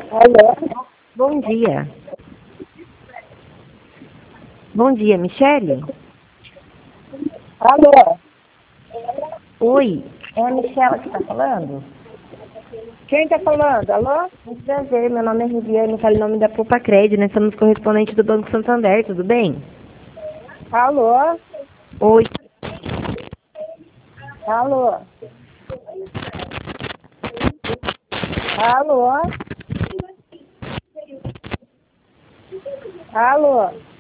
Alô? Bom dia. Bom dia, Michele? Alô? Oi, é a Michela que está falando? Quem está falando? Alô? Muito prazer, meu nome é Riviane, falo em nome da Poupa Crédito, nós somos correspondentes do Banco Santander, tudo bem? Alô? Oi, Alô? Alô? Alô?